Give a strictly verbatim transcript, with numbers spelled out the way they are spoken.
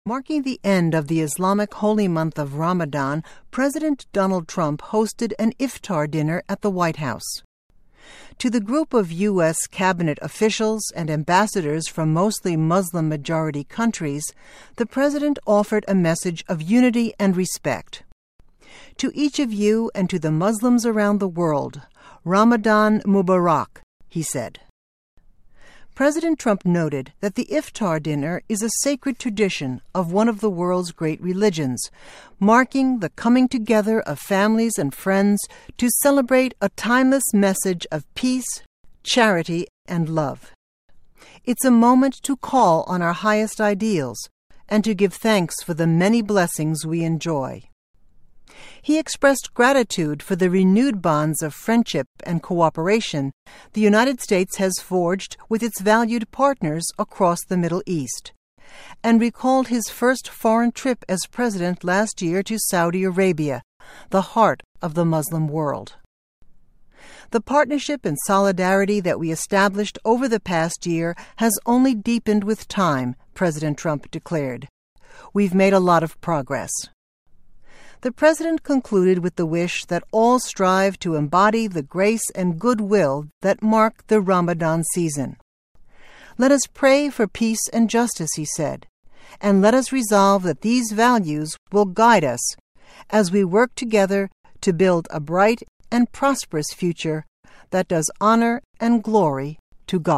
Marking the end of the Islamic holy month of Ramadan, President Donald Trump hosted an iftar dinner at the White House. To the group of U S cabinet officials and ambassadors from mostly Muslim-majority countries, the president offered a message of unity and respect. To each of you and to the Muslims around the world, Ramadan Mubarak, he said. President Trump noted that the iftar dinner is a sacred tradition of one of the world's great religions, marking the coming together of families and friends to celebrate a timeless message of peace, charity, and love. It's a moment to call on our highest ideals and to give thanks for the many blessings we enjoy. He expressed gratitude for the renewed bonds of friendship and cooperation the United States has forged with its valued partners across the Middle East, and recalled his first foreign trip as president last year to Saudi Arabia, the heart of the Muslim world. The partnership and solidarity that we established over the past year has only deepened with time, President Trump declared. We've made a lot of progress. The president concluded with the wish that all strive to embody the grace and goodwill that mark the Ramadan season. Let us pray for peace and justice, he said, and let us resolve that these values will guide us as we work together to build a bright and prosperous future that does honor and glory to God.